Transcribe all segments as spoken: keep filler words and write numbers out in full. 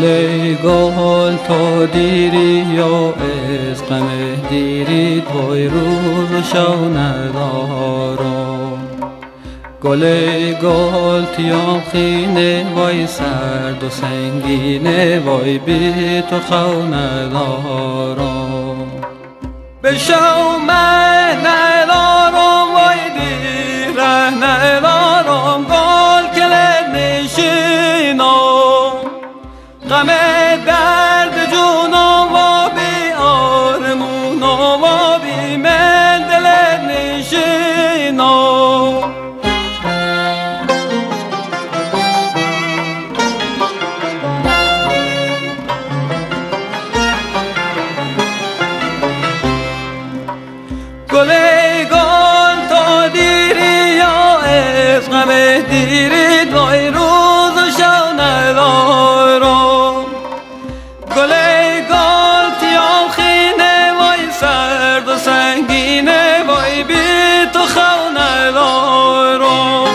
گل گل تو دیری یا از غم دیری توی روز و شو ندارم. گل گل تیام خینه وای سرد و سنگینه وای بی تو خو ندارم. بشو من ندارم وای دیره ندارم گل کلت نشینم. غم درد جونم و بی آرمونم و بی من دلت نشینم. گل گل تو دیری یا از غم دیری دوی روز و شو ندارم. گل گل تیام خینه وای سرد و سنگینه وای بی تو خو ندارم.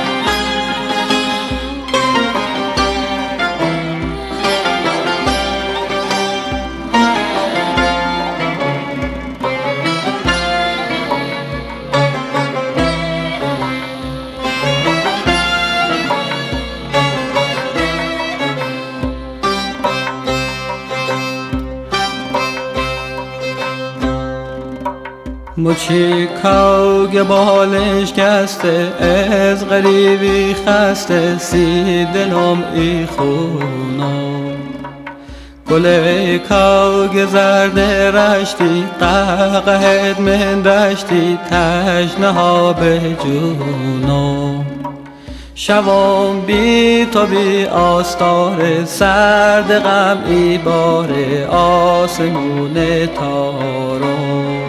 مچی کوگ بالش کسته از غریبی خسته سی دلم ای خونم. گل کوگ زرد رشتی قهقهت من دشتی تشنه ها به جونم. شوام بی تو بی آستاره سرد غم ای باره آسمون تارم.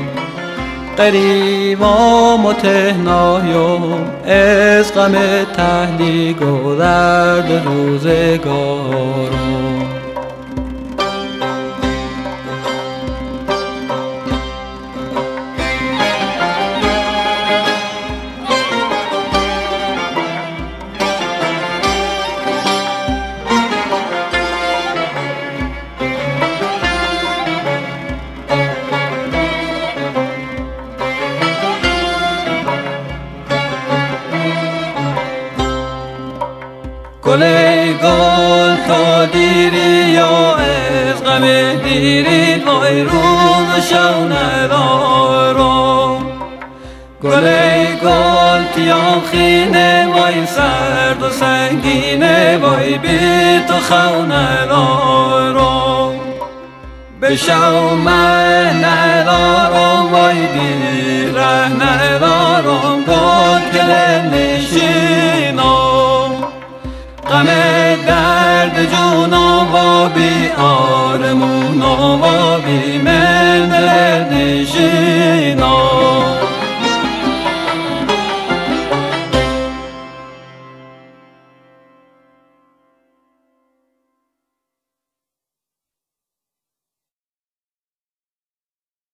قریبام و تهنایم از غم تهلیگ و درد روزگارم. گل گل تو دیری یا از غم دیری وای روز و شو ندارم. گل گل تیام خینه وای سرد و سنگینه وای بی تو خو ندارم. بشو من ندارم وای دیره ندارم گل کلت نشینم. غم درد جونم و بی آرمونم و بی من دلت نشینم.